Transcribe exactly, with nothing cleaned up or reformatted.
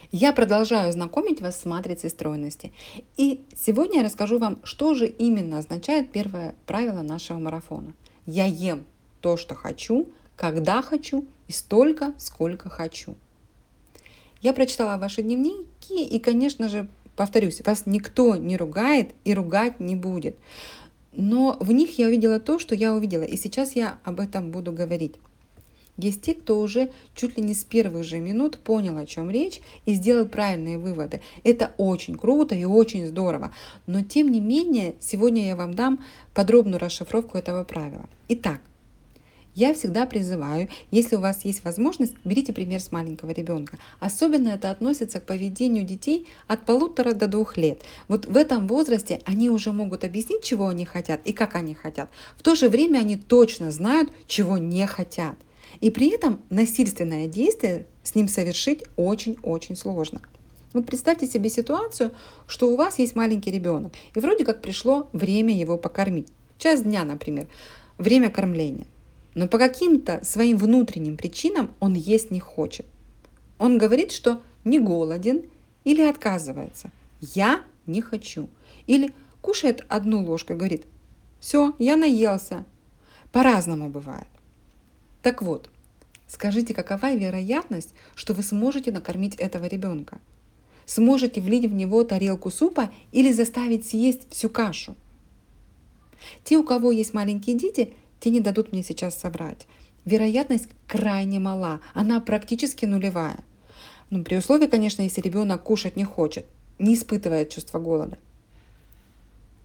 Я продолжаю знакомить вас с матрицей стройности. И сегодня я расскажу вам, что же именно означает первое правило нашего марафона. Я ем то, что хочу, когда хочу и столько, сколько хочу. Я прочитала ваши дневники и, конечно же, повторюсь, вас никто не ругает и ругать не будет. Но в них я увидела то, что я увидела, и сейчас я об этом буду говорить. Есть те, кто уже чуть ли не с первых же минут понял, о чем речь, и сделал правильные выводы. Это очень круто и очень здорово. Но тем не менее, сегодня я вам дам подробную расшифровку этого правила. Итак, я всегда призываю, если у вас есть возможность, берите пример с маленького ребенка. Особенно это относится к поведению детей от полутора до двух лет. Вот в этом возрасте они уже могут объяснить, чего они хотят и как они хотят. В то же время они точно знают, чего не хотят. И при этом насильственное действие с ним совершить очень-очень сложно. Вот представьте себе ситуацию, что у вас есть маленький ребенок, и вроде как пришло время его покормить. Час дня, например, время кормления. Но по каким-то своим внутренним причинам он есть не хочет. Он говорит, что не голоден или отказывается. Я не хочу. Или кушает одну ложку и говорит, все, я наелся. По-разному бывает. Так вот, скажите, какова вероятность, что вы сможете накормить этого ребенка? Сможете влить в него тарелку супа или заставить съесть всю кашу? Те, у кого есть маленькие дети, те не дадут мне сейчас соврать. Вероятность крайне мала, она практически нулевая. Ну, при условии, конечно, если ребенок кушать не хочет, не испытывает чувство голода.